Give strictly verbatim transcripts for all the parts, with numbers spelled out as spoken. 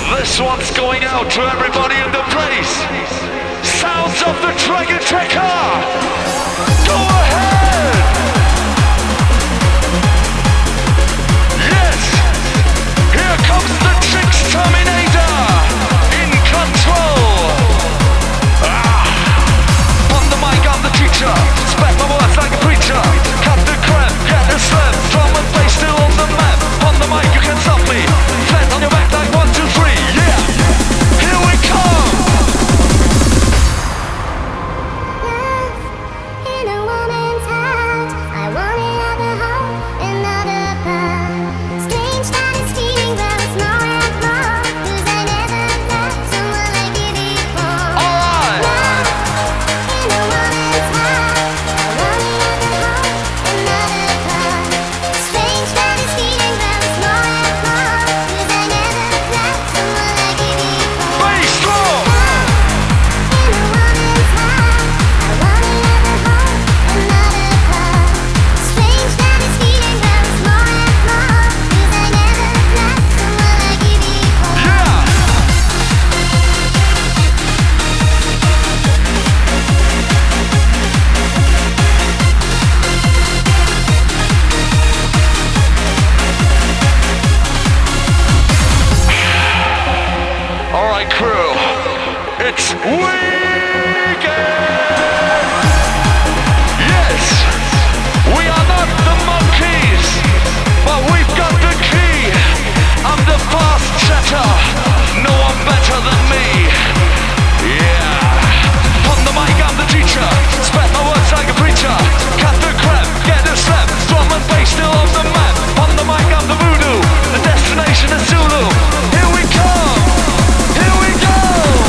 This one's going out to everybody in the place. Sounds of the Dragon Trekker. Go ahead. Yes. Here comes the Tricks Terminator. In control. Ah. On the mic, I'm the teacher. Spread my words like a preacher. Cut the crap, get the slam. Drum and bass still on the map. On the mic, you can stop me. Flat on your back like one, two, three. Yeah. Here we come. It's weekend! Yes! We are not the monkeys, but we've got the key. I'm the fast chatter, no one better than me. Yeah! On the mic, I'm the teacher. Spread my words like a preacher. Cut the crap, get the slap. Drum and bass still on the map. On the mic, I'm the voodoo. The destination is Zulu. Here we come! Here we go!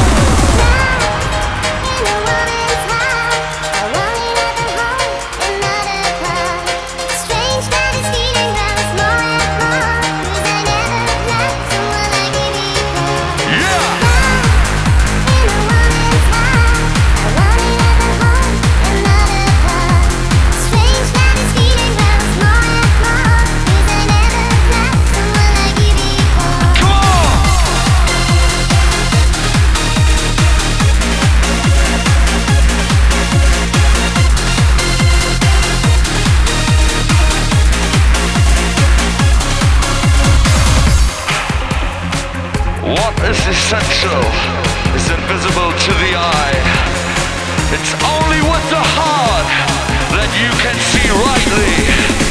What is essential is invisible to the eye. It's only with the heart that you can see rightly.